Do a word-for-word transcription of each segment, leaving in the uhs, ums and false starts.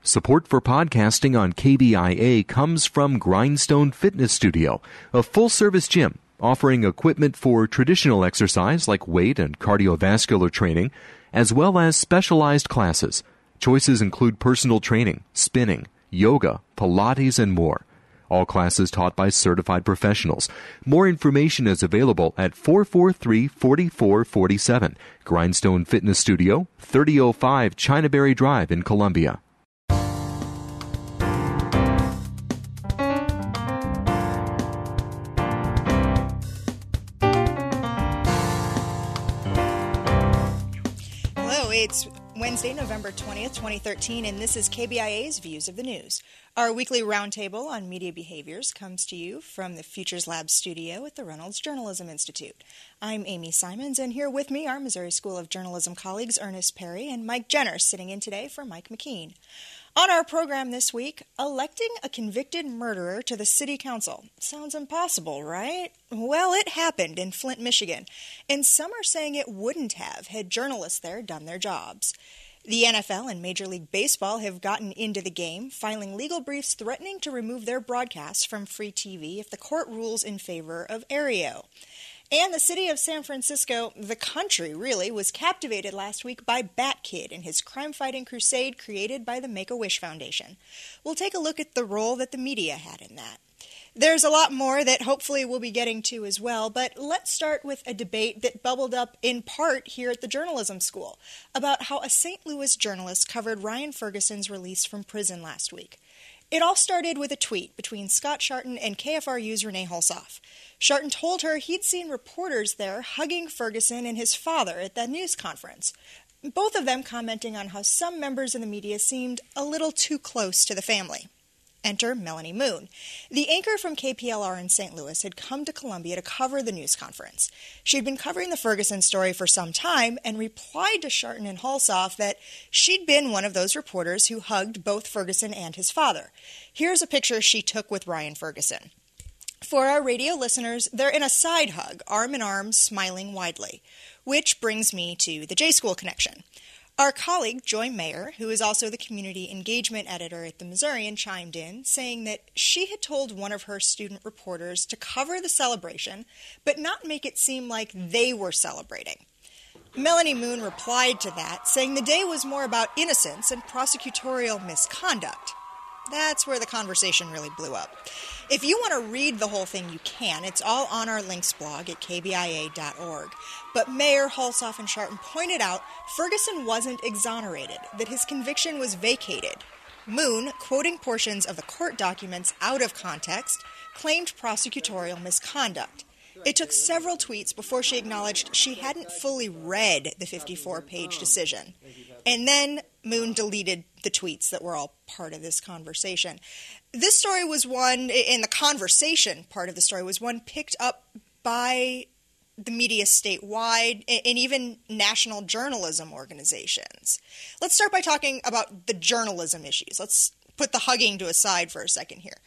Support for podcasting on K B I A comes from Grindstone Fitness Studio, a full-service gym offering equipment for traditional exercise like weight and cardiovascular training, as well as specialized classes. Choices include personal training, spinning, yoga, Pilates, and more. All classes taught by certified professionals. More information is available at four four three, four four four seven. Grindstone Fitness Studio, thirty oh five Chinaberry Drive in Columbia. It's Wednesday, November twentieth, twenty thirteen, and this is K B I A's Views of the News. Our weekly roundtable on media behaviors comes to you from the Futures Lab studio at the Reynolds Journalism Institute. I'm Amy Simons, and here with me are Missouri School of Journalism colleagues Ernest Perry and Mike Jenner, sitting in today for Mike McKean. On our program this week, electing a convicted murderer to the city council. Sounds impossible, right? Well, it happened in Flint, Michigan, and some are saying it wouldn't have had journalists there done their jobs. The N F L and Major League Baseball have gotten into the game, filing legal briefs threatening to remove their broadcasts from free T V if the court rules in favor of Aereo. And the city of San Francisco, the country really, was captivated last week by Bat Kid and his crime-fighting crusade created by the Make-A-Wish Foundation. We'll take a look at the role that the media had in that. There's a lot more that hopefully we'll be getting to as well, but let's start with a debate that bubbled up in part here at the journalism school about how a Saint Louis journalist covered Ryan Ferguson's release from prison last week. It all started with a tweet between Scott Sharton and K F R U's Renee Hulshoff. Sharton told her he'd seen reporters there hugging Ferguson and his father at that news conference, both of them commenting on how some members of the media seemed a little too close to the family. Enter Melanie Moon. The anchor from K P L R in Saint Louis had come to Columbia to cover the news conference. She'd been covering the Ferguson story for some time and replied to Sharton and Hulshoff that she'd been one of those reporters who hugged both Ferguson and his father. Here's a picture she took with Ryan Ferguson. For our radio listeners, they're in a side hug, arm in arm, smiling widely. Which brings me to the J-School connection. Our colleague, Joy Mayer, who is also the community engagement editor at the Missourian, chimed in, saying that she had told one of her student reporters to cover the celebration, but not make it seem like they were celebrating. Melanie Moon replied to that, saying the day was more about innocence and prosecutorial misconduct. That's where the conversation really blew up. If you want to read the whole thing, you can. It's all on our links blog at k b i a dot org. But Mayer, Hulshoff, and Sharton pointed out Ferguson wasn't exonerated, that his conviction was vacated. Moon, quoting portions of the court documents out of context, claimed prosecutorial misconduct. It took several tweets before she acknowledged she hadn't fully read the fifty-four page decision. And then Moon deleted the tweets that were all part of this conversation. This story was one, in the conversation part of the story, was one picked up by the media statewide and even national journalism organizations. Let's start by talking about the journalism issues. Let's put the hugging to a side for a second here.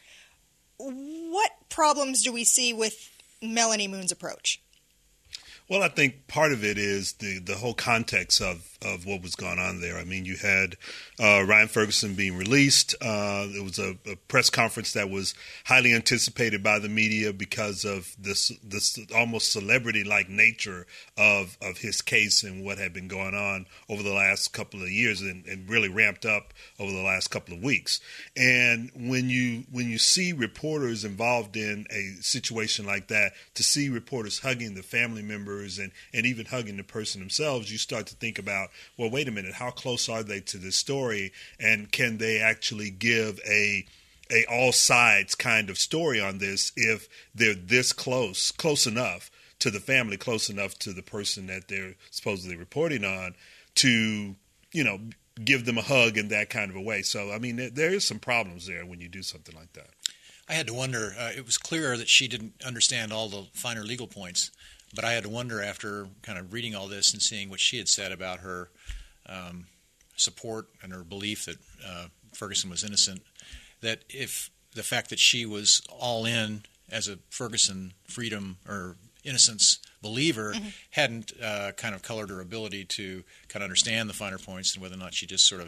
What problems do we see with Melanie Moon's approach? Well, I think part of it is the, the whole context of, of what was going on there. I mean, you had uh, Ryan Ferguson being released. Uh, it was a, a press conference that was highly anticipated by the media because of this this almost celebrity-like nature of, of his case and what had been going on over the last couple of years and, and really ramped up over the last couple of weeks. And when you when you see reporters involved in a situation like that, to see reporters hugging the family members and, and even hugging the person themselves, you start to think about, well, wait a minute, how close are they to this story, and can they actually give a a all sides kind of story on this if they're this close, close enough to the family, close enough to the person that they're supposedly reporting on to, you know, give them a hug in that kind of a way. So, I mean, there, there is some problems there when you do something like that. I had to wonder, uh, it was clear that she didn't understand all the finer legal points. But I had to wonder after kind of reading all this and seeing what she had said about her um, support and her belief that uh, Ferguson was innocent, that if the fact that she was all in as a Ferguson freedom or innocence believer mm-hmm. hadn't uh, kind of colored her ability to kind of understand the finer points and whether or not she just sort of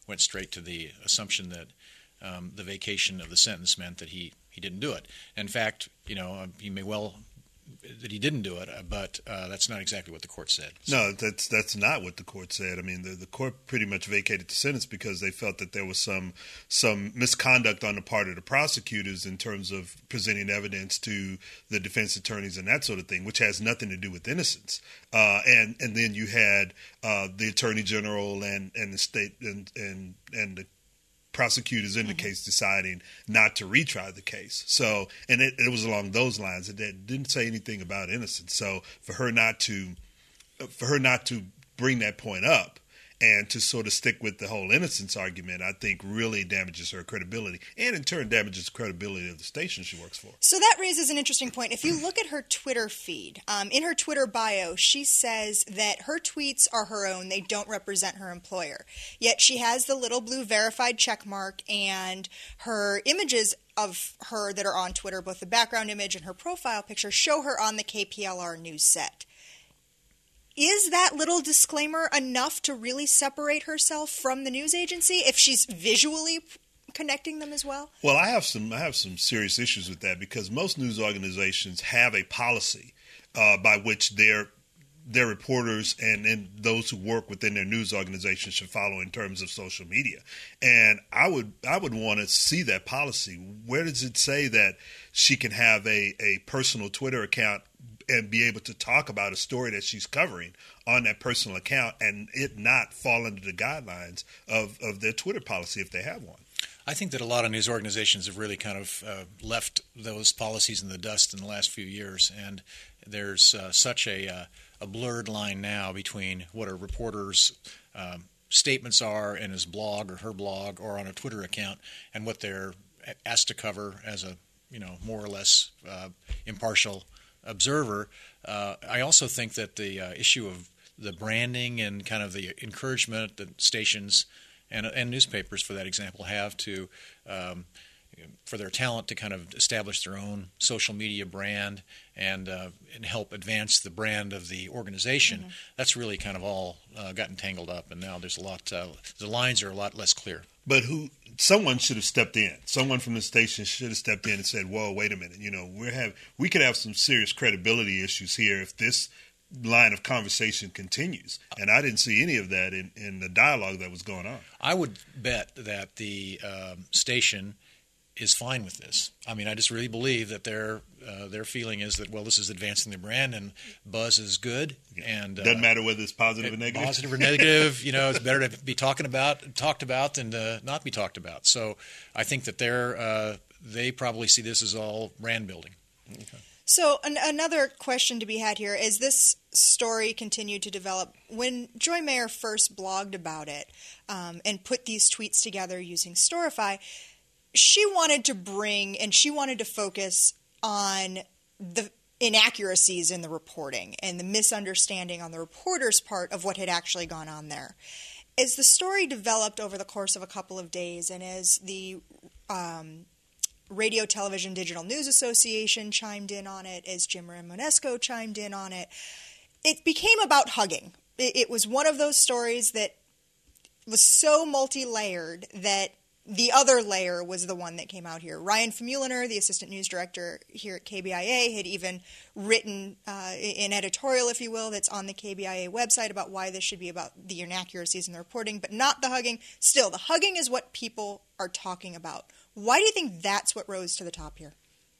went straight to the assumption that um, the vacation of the sentence meant that he, he didn't do it. In fact, you know, he may well that he didn't do it, but uh, that's not exactly what the court said. So. No, that's that's not what the court said. I mean, the, the court pretty much vacated the sentence because they felt that there was some some misconduct on the part of the prosecutors in terms of presenting evidence to the defense attorneys and that sort of thing, which has nothing to do with innocence. Uh, and and then you had uh, the attorney general and, and the state and and and the prosecutors in the mm-hmm. case deciding not to retry the case. So, and it, it was along those lines. It didn't say anything about innocence. So, for her not to, for her not to bring that point up and to sort of stick with the whole innocence argument, I think really damages her credibility, and in turn damages the credibility of the station she works for. So that raises an interesting point. If you look at her Twitter feed, um, in her Twitter bio, she says that her tweets are her own. They don't represent her employer. Yet she has the little blue verified check mark, and her images of her that are on Twitter, both the background image and her profile picture, show her on the K P L R news set. Is that little disclaimer enough to really separate herself from the news agency if she's visually connecting them as well? Well, I have some I have some serious issues with that because most news organizations have a policy uh, by which their their reporters and, and those who work within their news organization should follow in terms of social media. And I would I would want to see that policy. Where does it say that she can have a, a personal Twitter account and be able to talk about a story that she's covering on that personal account and it not fall under the guidelines of, of their Twitter policy if they have one? I think that a lot of news organizations have really kind of uh, left those policies in the dust in the last few years, and there's uh, such a, uh, a blurred line now between what a reporter's um, statements are in his blog or her blog or on a Twitter account and what they're asked to cover as a, you know, more or less uh, impartial observer. Uh, I also think that the uh, issue of the branding and kind of the encouragement that stations and, and newspapers, for that example, have to um, for their talent to kind of establish their own social media brand and uh, and help advance the brand of the organization. Mm-hmm. That's really kind of all uh, gotten tangled up, and now there's a lot. Uh, the lines are a lot less clear. But who? Someone should have stepped in. Someone from the station should have stepped in and said, "Whoa, wait a minute! You know, we have we could have some serious credibility issues here if this line of conversation continues." And I didn't see any of that in, in the dialogue that was going on. I would bet that the um, station is fine with this. I mean, I just really believe that their uh, their feeling is that, well, this is advancing the brand and buzz is good. And doesn't uh, matter whether it's positive or negative. Positive or negative, you know, it's better to be talking about, talked about than to not be talked about. So I think that they're uh, they probably see this as all brand building. Okay. So an- another question to be had here is this story continued to develop. When Joy Mayer first blogged about it um, and put these tweets together using Storify, she wanted to bring and she wanted to focus on the inaccuracies in the reporting and the misunderstanding on the reporter's part of what had actually gone on there. As the story developed over the course of a couple of days and as the um, Radio, Television, Digital News Association chimed in on it, as Jim Ramonesco chimed in on it, it became about hugging. It, it was one of those stories that was so multi-layered that the other layer was the one that came out here. Ryan Famuliner, the assistant news director here at K B I A, had even written uh, an editorial, if you will, that's on the K B I A website about why this should be about the inaccuracies in the reporting, but not the hugging. Still, the hugging is what people are talking about. Why do you think that's what rose to the top here?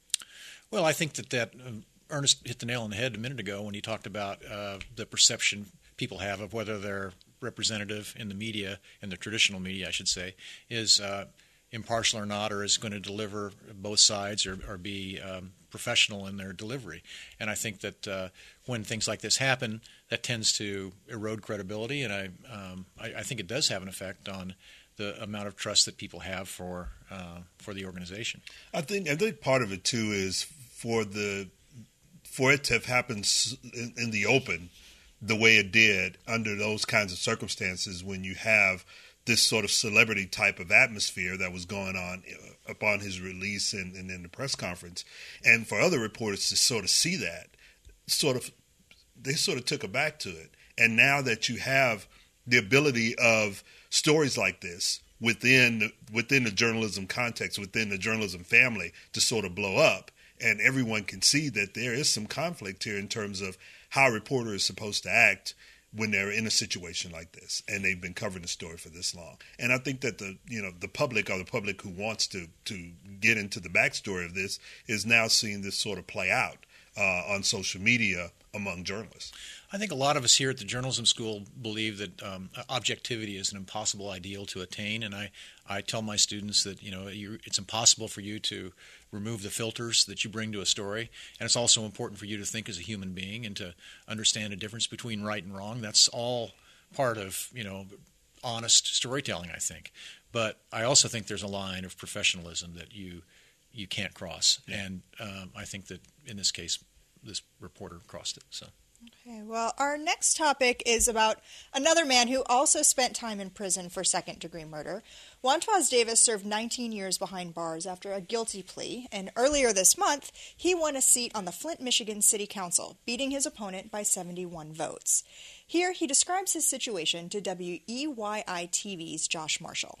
Well, I think that, that uh, Ernest hit the nail on the head a minute ago when he talked about uh, the perception people have of whether they're representative in the media, in the traditional media, I should say, is uh, impartial or not, or is going to deliver both sides or, or be um, professional in their delivery. And I think that uh, when things like this happen, that tends to erode credibility, and I, um, I, I think it does have an effect on the amount of trust that people have for uh, for the organization. I think I think part of it too is for the for it to have happened in, in the open the way it did under those kinds of circumstances when you have this sort of celebrity type of atmosphere that was going on upon his release and, and in the press conference. And for other reporters to sort of see that, sort of, they sort of took aback to it. And now that you have the ability of stories like this within within the journalism context, within the journalism family, to sort of blow up, and everyone can see that there is some conflict here in terms of how a reporter is supposed to act when they're in a situation like this, and they've been covering the story for this long. And I think that the you know the public, or the public who wants to to get into the backstory of this, is now seeing this sort of play out uh, on social media among journalists. I think a lot of us here at the journalism school believe that um, objectivity is an impossible ideal to attain, and I, I tell my students that you know you, it's impossible for you to remove the filters that you bring to a story, and it's also important for you to think as a human being and to understand a difference between right and wrong. That's all part of you know honest storytelling, I think. But I also think there's a line of professionalism that you you can't cross, yeah. and um, I think that in this case, this reporter crossed it. So. Okay, well, our next topic is about another man who also spent time in prison for second-degree murder. Wantwaz Davis served nineteen years behind bars after a guilty plea, and earlier this month, he won a seat on the Flint, Michigan City Council, beating his opponent by seventy-one votes. Here, he describes his situation to W E Y I T V's Josh Marshall.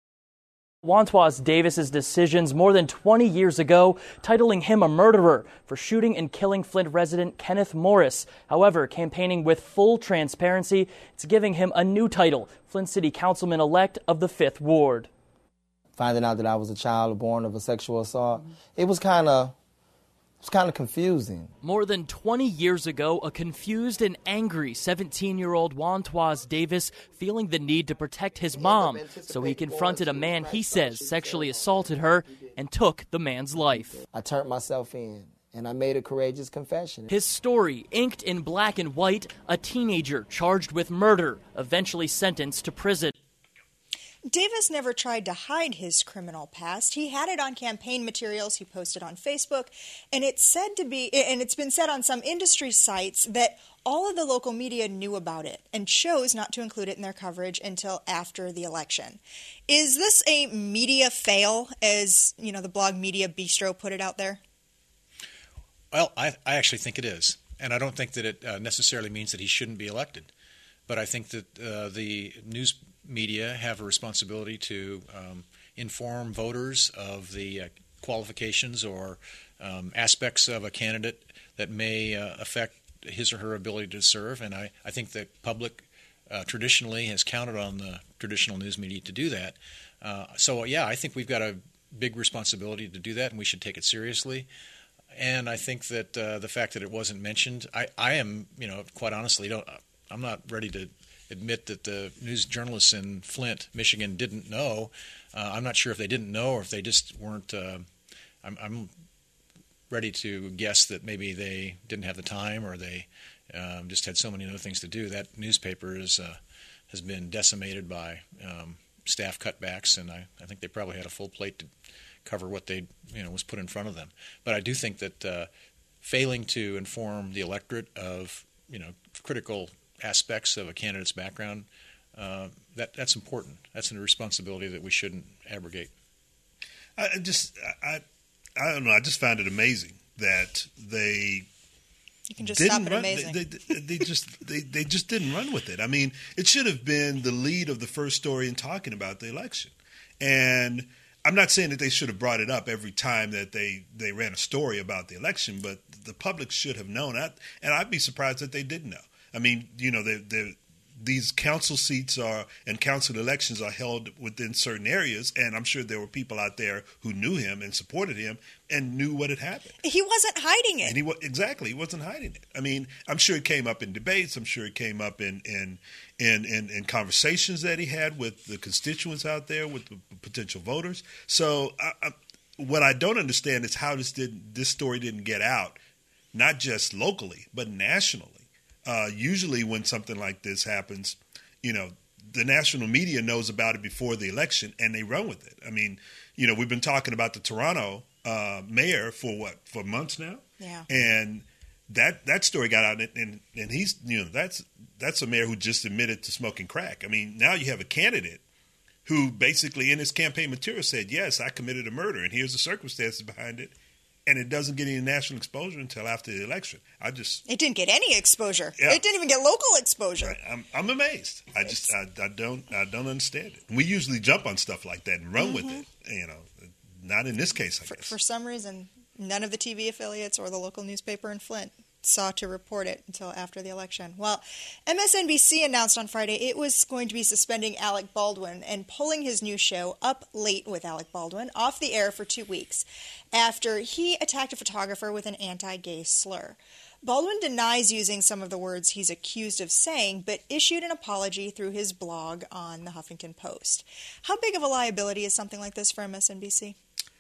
Wantwaz Davis's decisions more than twenty years ago, titling him a murderer for shooting and killing Flint resident Kenneth Morris. However, campaigning with full transparency, it's giving him a new title, Flint City Councilman-elect of the fifth Ward. Finding out that I was a child born of a sexual assault, it was kind of It's kind of confusing. More than twenty years ago, a confused and angry seventeen-year-old Wantwaz Davis feeling the need to protect his mom, so he confronted a man he says sexually assaulted her and took the man's life. I turned myself in, and I made a courageous confession. His story, inked in black and white, a teenager charged with murder, eventually sentenced to prison. Davis never tried to hide his criminal past. He had it on campaign materials he posted on Facebook, and it's said to be, and it's been said on some industry sites that all of the local media knew about it and chose not to include it in their coverage until after the election. Is this a media fail, as you know, the blog Media Bistro put it out there? Well, I, I actually think it is, and I don't think that it uh, necessarily means that he shouldn't be elected. But I think that uh, the news media have a responsibility to um, inform voters of the uh, qualifications or um, aspects of a candidate that may uh, affect his or her ability to serve. And I, I think the public uh, traditionally has counted on the traditional news media to do that. Uh, so, yeah, I think we've got a big responsibility to do that, and we should take it seriously. And I think that uh, the fact that it wasn't mentioned, I, I am, you know, quite honestly, don't, I'm not ready to admit that the news journalists in Flint, Michigan, didn't know. Uh, I'm not sure if they didn't know or if they just weren't. Uh, I'm, I'm ready to guess that maybe they didn't have the time or they um, just had so many other things to do. That newspaper is uh, has been decimated by um, staff cutbacks, and I, I think they probably had a full plate to cover what they you know was put in front of them. But I do think that uh, failing to inform the electorate of you know critical aspects of a candidate's background, uh, that that's important. That's a responsibility that we shouldn't abrogate. I just, I, I don't know. I just found it amazing that they you can just didn't stop at run, amazing. They, they, they just, they, they just didn't run with it. I mean, it should have been the lead of the first story in talking about the election. And I'm not saying that they should have brought it up every time that they, they ran a story about the election, but the public should have known that. And I'd be surprised that they didn't know. I mean, you know, they're, they're, these council seats are and council elections are held within certain areas, and I'm sure there were people out there who knew him and supported him and knew what had happened. He wasn't hiding it. And he was, exactly, he wasn't hiding it. I mean, I'm sure it came up in debates. I'm sure it came up in in in, in, in conversations that he had with the constituents out there, with the potential voters. So, I, I, what I don't understand is how this did this story didn't get out, not just locally but nationally. Uh, usually when something like this happens, you know, the national media knows about it before the election and they run with it. I mean, you know, we've been talking about the Toronto uh, mayor for what, for months now? Yeah. And that that story got out, and, and, and he's, you know, that's that's a mayor who just admitted to smoking crack. I mean, now you have a candidate who basically in his campaign material said, yes, I committed a murder and here's the circumstances behind it. and it doesn't get any national exposure until after the election. I just it didn't get any exposure. Yeah. It didn't even get local exposure. Right. I'm I'm amazed. I just I, I don't I don't understand it. We usually jump on stuff like that and run mm-hmm. with it. You know, not in this case. I for, guess for some reason, none of the T V affiliates or the local newspaper in Flint saw to report it until after the election. Well, M S N B C announced on Friday it was going to be suspending Alec Baldwin and pulling his new show Up Late with Alec Baldwin off the air for two weeks after he attacked a photographer with an anti-gay slur. Baldwin denies using some of the words he's accused of saying, but issued an apology through his blog on the Huffington Post. How big of a liability is something like this for M S N B C?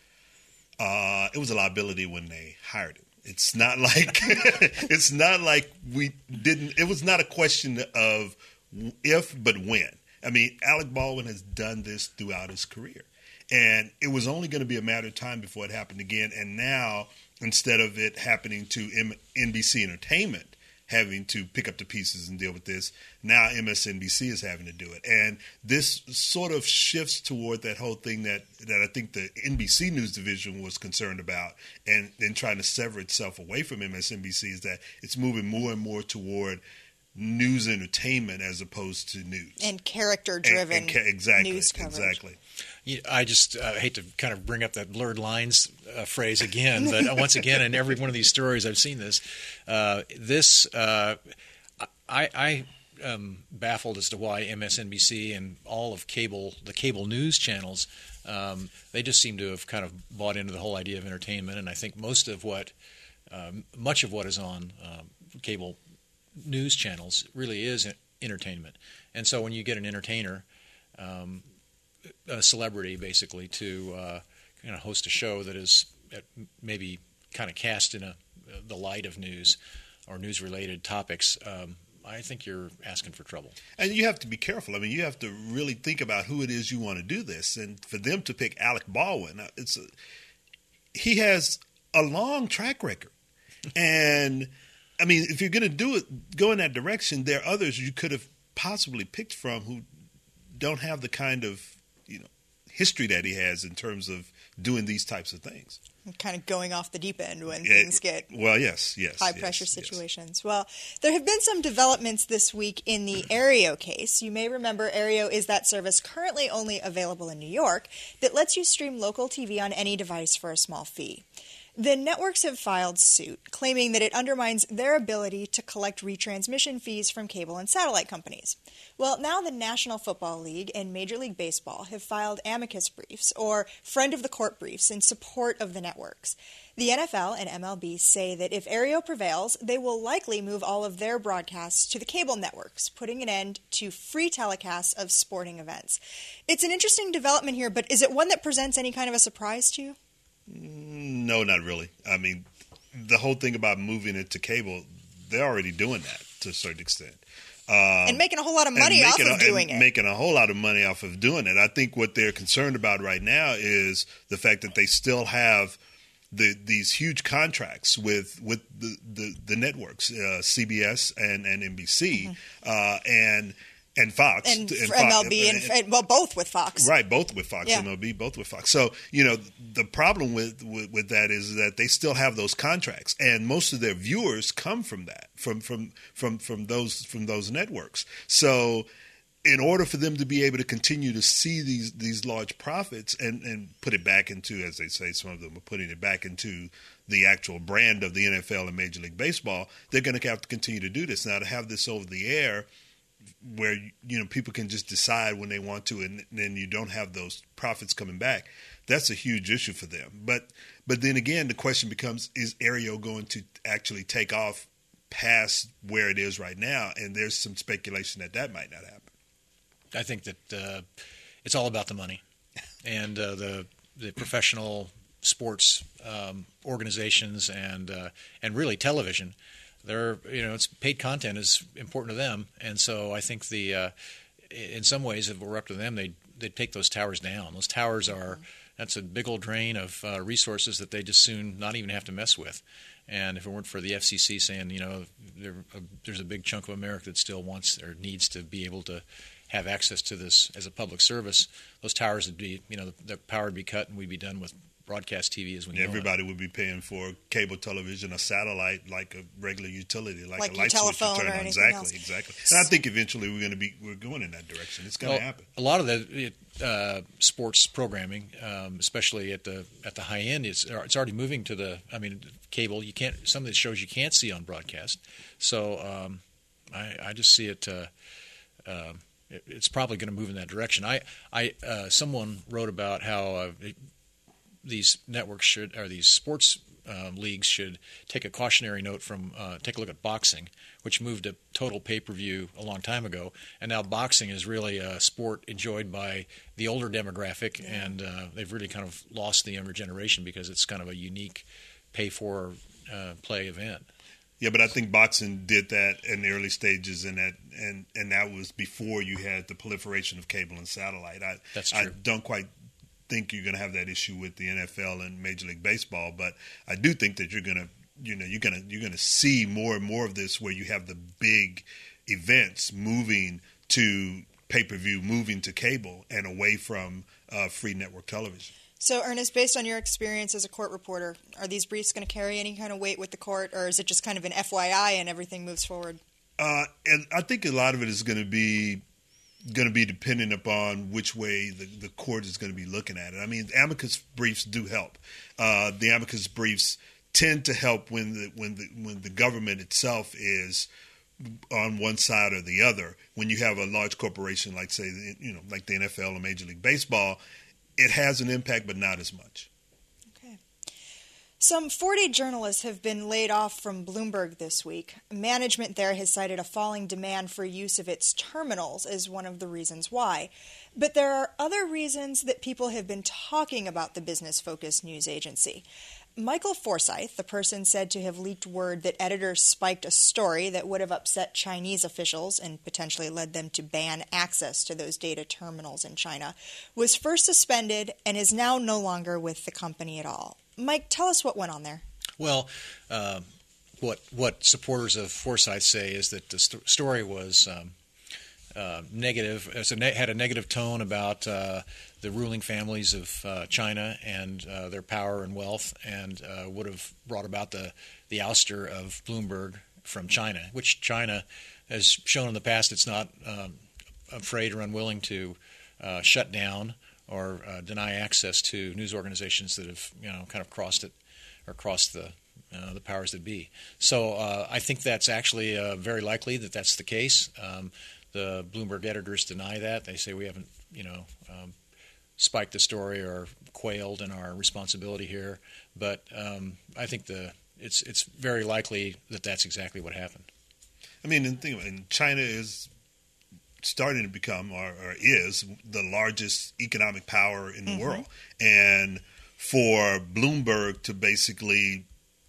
Uh, it was a liability when they hired him. It's not like it's not like we didn't. It was not a question of if, but when. I mean, Alec Baldwin has done this throughout his career, and it was only going to be a matter of time before it happened again. And now, instead of it happening to M- N B C Entertainment having to pick up the pieces and deal with this, now M S N B C is having to do it. And this sort of shifts toward that whole thing that, that I think the N B C News division was concerned about and then trying to sever itself away from M S N B C, is that it's moving more and more toward news entertainment as opposed to news. And character-driven and, and ca- exactly, news coverage. Exactly. I just uh, hate to kind of bring up that blurred lines uh, phrase again, but once again, in every one of these stories I've seen this. Uh, this uh, I, I am baffled as to why M S N B C and all of cable, the cable news channels, um, they just seem to have kind of bought into the whole idea of entertainment. And I think most of what, um, much of what is on uh, cable news channels really is entertainment. And so when you get an entertainer, um, a celebrity basically, to uh, kind of host a show that is maybe kind of cast in a, the light of news or news-related topics, um, I think you're asking for trouble. And you have to be careful. I mean, you have to really think about who it is you want to do this. And for them to pick Alec Baldwin, it's a, he has a long track record. And, I mean, if you're going to do it, go in that direction, there are others you could have possibly picked from who don't have the kind of, you know, history that he has in terms of doing these types of things. Kind of going off the deep end when Yeah, things get well, yes, yes, high-pressure yes, situations. Yes. Well, there have been some developments this week in the Aereo case. You may remember Aereo is that service currently only available in New York that lets you stream local T V on any device for a small fee. The networks have filed suit, claiming that it undermines their ability to collect retransmission fees from cable and satellite companies. Well, now the National Football League and Major League Baseball have filed amicus briefs, or friend of the court briefs, in support of the networks. The N F L and M L B say that if Aereo prevails, they will likely move all of their broadcasts to the cable networks, putting an end to free telecasts of sporting events. It's an interesting development here, but is it one that presents any kind of a surprise to you? No, not really. I mean, the whole thing about moving it to cable, they're already doing that to a certain extent. Um, and making a whole lot of money off of a, doing and it. Making a whole lot of money off of doing it. I think what they're concerned about right now is the fact that they still have the these huge contracts with with the, the, the networks, uh, C B S and, and N B C, mm-hmm. uh, and and Fox. And, and M L B, and, and, and, well, both with Fox. Right, both with Fox, yeah. M L B, both with Fox. So, you know, the problem with, with, with that is that they still have those contracts, and most of their viewers come from that, from from from, from those from those networks. So in order for them to be able to continue to see these these large profits and, and put it back into, as they say, some of them are putting it back into the actual brand of the N F L and Major League Baseball, they're going to have to continue to do this. Now, to have this over the air where, you know, people can just decide when they want to, and then you don't have those profits coming back, that's a huge issue for them. But but then again, the question becomes, is Aereo going to actually take off past where it is right now? And there's some speculation that that might not happen. I think that uh, it's all about the money, and uh, the the professional sports um, organizations and uh, and really television. They're, you know, it's paid content is important to them, and so I think the uh, in some ways, if it were up to them, they they'd take those towers down. Those towers are that's a big old drain of uh, resources that they just soon not even have to mess with. And if it weren't for the F C C saying, you know, there, uh, there's a big chunk of America that still wants or needs to be able to have access to this as a public service, those towers would be, you know, the, the power would be cut, and we'd be done with broadcast T V as we know Everybody it. would be paying for cable television or satellite like a regular utility, like, Like a your light switch you telephone turn or on. anything Exactly, else. exactly. And I think eventually we're going to be we're going in that direction. It's going to Well, happen. A lot of the uh, sports programming, um, especially at the at the high end, it's it's already moving to the. I mean, cable. You can't some of the shows you can't see on broadcast. So um, I, I just see it. Uh, uh, it it's probably going to move in that direction. I I uh, someone wrote about how uh, it, these networks should or these sports um, leagues should take a cautionary note from uh, take a look at boxing, which moved to total pay-per-view a long time ago, and now boxing is really a sport enjoyed by the older demographic, yeah. and uh, they've really kind of lost the younger generation because it's kind of a unique pay-for uh, play event. Yeah, but I think boxing did that in the early stages, and that and, and that was before you had the proliferation of cable and satellite. I, That's true. I don't quite think you're going to have that issue with the N F L and Major League Baseball, but I do think that you're going to, you know, you're going to you're going to see more and more of this where you have the big events moving to pay-per-view, moving to cable, and away from uh, free network television. So, Ernest, based on your experience as a court reporter, are these briefs going to carry any kind of weight with the court, or is it just kind of an F Y I and everything moves forward? Uh, and I think a lot of it is going to be going to be dependent upon which way the, the court is going to be looking at it. I mean, amicus briefs do help. Uh, the amicus briefs tend to help when the when the when the government itself is on one side or the other. When you have a large corporation like, say, you know, like the N F L or Major League Baseball, it has an impact, but not as much. Okay. Some forty journalists have been laid off from Bloomberg this week. Management there has cited a falling demand for use of its terminals as one of the reasons why. But there are other reasons that people have been talking about the business-focused news agency. Michael Forsyth, the person said to have leaked word that editors spiked a story that would have upset Chinese officials and potentially led them to ban access to those data terminals in China, was first suspended and is now no longer with the company at all. Mike, tell us what went on there. Well, uh, what what supporters of Forsyth say is that the st- story was um, uh, negative. It ne- had a negative tone about uh, the ruling families of uh, China and uh, their power and wealth, and uh, would have brought about the, the ouster of Bloomberg from China, which China has shown in the past it's not um, afraid or unwilling to uh, shut down or uh, deny access to news organizations that have, you know, kind of crossed it or crossed the uh, the powers that be. So uh, I think that's actually uh, very likely that that's the case. Um, the Bloomberg editors deny that. They say we haven't, you know, um, spiked the story or quailed in our responsibility here. But um, I think the it's it's very likely that that's exactly what happened. I mean, and think about it, and China is starting to become, or, or is, the largest economic power in the mm-hmm. world. And for Bloomberg to basically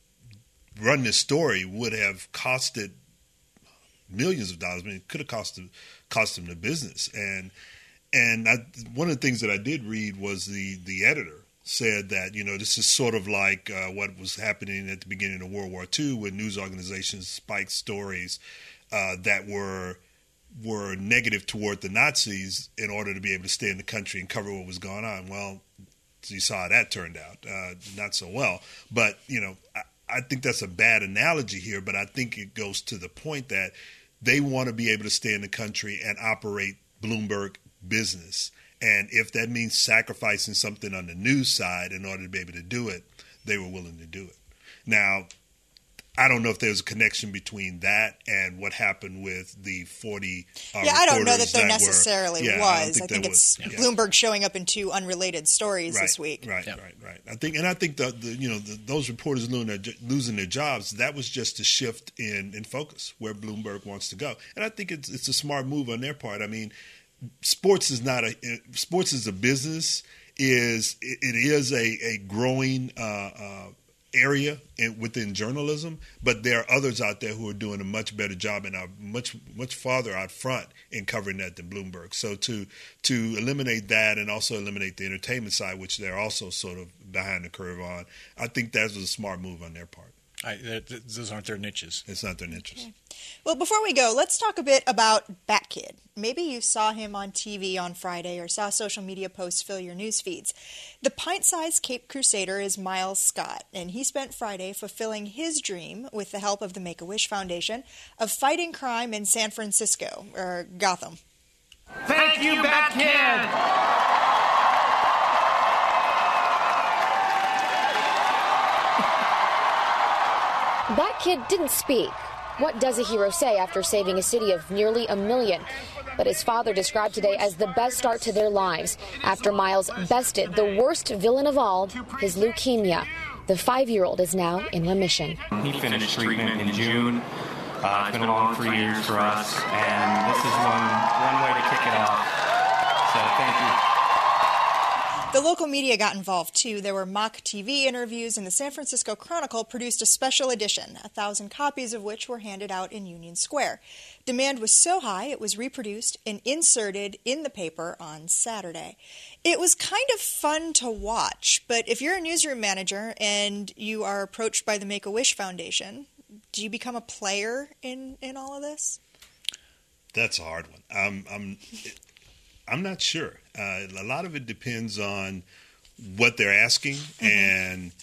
run this story would have costed millions of dollars. I mean, it could have cost them, cost them the business. And and I, one of the things that I did read was the, the editor said that, you know, this is sort of like uh, what was happening at the beginning of World War Two when news organizations spiked stories uh, that were were negative toward the Nazis in order to be able to stay in the country and cover what was going on. Well, you saw how that turned out, uh, not so well. But, you know, I, I think that's a bad analogy here, but I think it goes to the point that they want to be able to stay in the country and operate Bloomberg business. And if that means sacrificing something on the news side in order to be able to do it, they were willing to do it. Now, I don't know if there's a connection between that and what happened with the forty uh, Yeah, I don't know that there that necessarily were, yeah, was. I, I think it's was, yeah. Bloomberg showing up in two unrelated stories right, this week. Right, yeah. right, right. I think, and I think the, the you know the, those reporters losing their, losing their jobs, that was just a shift in, in focus where Bloomberg wants to go, and I think it's it's a smart move on their part. I mean, sports is not a sports is a business. Is it, it is a a growing Uh, uh, area in, within journalism, but there are others out there who are doing a much better job and are much much farther out front in covering that than Bloomberg. So to to eliminate that and also eliminate the entertainment side, which they're also sort of behind the curve on, I think that was a smart move on their part. I, th- th- those aren't their niches. It's not their niches. Okay. Well, before we go, let's talk a bit about Bat Kid. Maybe you saw him on T V on Friday or saw social media posts fill your news feeds. The pint-sized Cape Crusader is Miles Scott, and he spent Friday fulfilling his dream with the help of the Make-A-Wish Foundation of fighting crime in San Francisco, or Gotham. Thank you, Bat Kid! That kid didn't speak. What does a hero say after saving a city of nearly a million? But his father described today as the best start to their lives after Miles bested the worst villain of all, his leukemia. The five-year-old is now in remission. He finished treatment in June. Uh, it's been a long three years for us, and this is one, one way to kick it off. So thank you. The local media got involved, too. There were mock T V interviews, and the San Francisco Chronicle produced a special edition, a thousand copies of which were handed out in Union Square. Demand was so high, it was reproduced and inserted in the paper on Saturday. It was kind of fun to watch, but if you're a newsroom manager and you are approached by the Make-A-Wish Foundation, do you become a player in, in all of this? That's a hard one. I'm, I'm, I'm not sure. Uh, a lot of it depends on what they're asking mm-hmm. and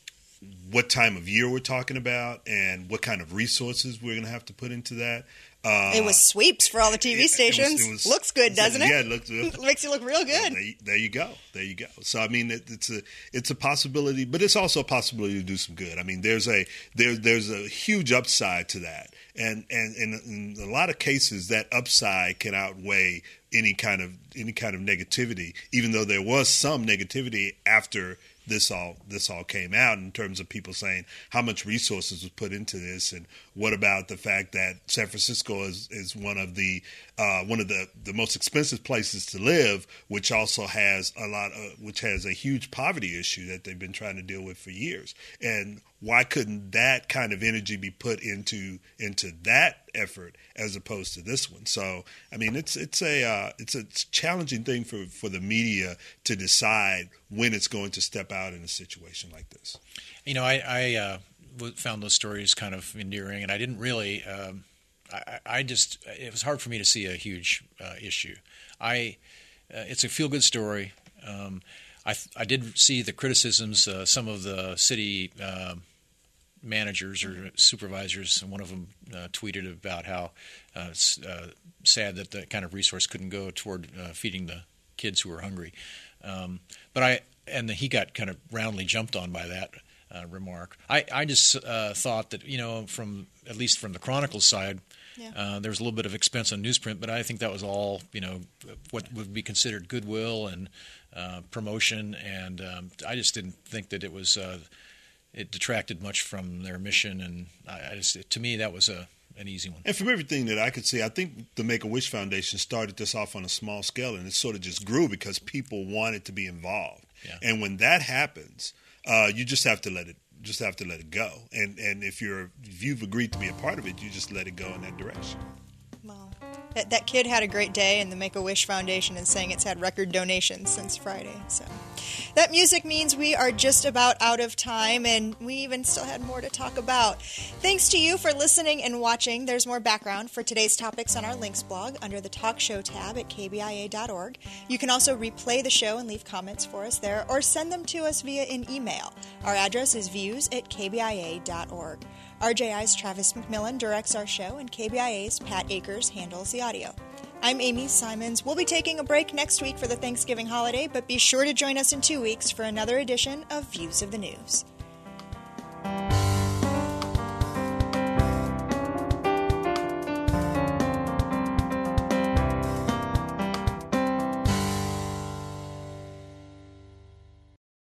what time of year we're talking about and what kind of resources we're going to have to put into that. Uh, it was sweeps for all the T V stations. It, it was, looks good, doesn't it? Yeah, it looks good. Makes you look real good. There, there you go. There you go. So I mean, it, it's a it's a possibility, but it's also a possibility to do some good. I mean, there's a there there's a huge upside to that, and and, and in a lot of cases, that upside can outweigh any kind of any kind of negativity. Even though there was some negativity after this all this all came out in terms of people saying how much resources was put into this, and what about the fact that San Francisco is, is one of the uh, one of the, the most expensive places to live, which also has a lot of, which has a huge poverty issue that they've been trying to deal with for years. And why couldn't that kind of energy be put into into that effort as opposed to this one? So I mean, it's it's a uh, it's a challenging thing for, for the media to decide when it's going to step out in a situation like this. You know, I, I uh, found those stories kind of endearing, and I didn't really. Um, I, I just it was hard for me to see a huge uh, issue. I uh, it's a feel-good story. Um, I I did see the criticisms. Uh, some of the city uh, managers or supervisors, and one of them uh, tweeted about how uh, it's uh, sad that that kind of resource couldn't go toward uh, feeding the kids who were hungry. Um, but I and he got kind of roundly jumped on by that uh, remark. I I just uh, thought that, you know, from at least from the Chronicle side, yeah. uh, there was a little bit of expense on newsprint, but I think that was all, you know, what would be considered goodwill and uh, promotion, and um, I just didn't think that it was uh, it detracted much from their mission, and I, I just to me that was a an easy one. And from everything that I could see, I think the Make-A-Wish Foundation started this off on a small scale, and it sort of just grew because people wanted to be involved. Yeah. And when that happens, uh, you just have to let it just have to let it go. And and if you're if you've agreed to be a part of it, you just let it go in that direction. Well, that, that kid had a great day, and the Make-A-Wish Foundation is saying it's had record donations since Friday. So that music means we are just about out of time, and we even still had more to talk about. Thanks to you for listening and watching. There's more background for today's topics on our links blog under the Talk Show tab at k b i a dot org. You can also replay the show and leave comments for us there, or send them to us via an email. Our address is views at k b i a dot org. R J I's Travis McMillan directs our show, and K B I A's Pat Akers handles the audio. I'm Amy Simons. We'll be taking a break next week for the Thanksgiving holiday, but be sure to join us in two weeks for another edition of Views of the News.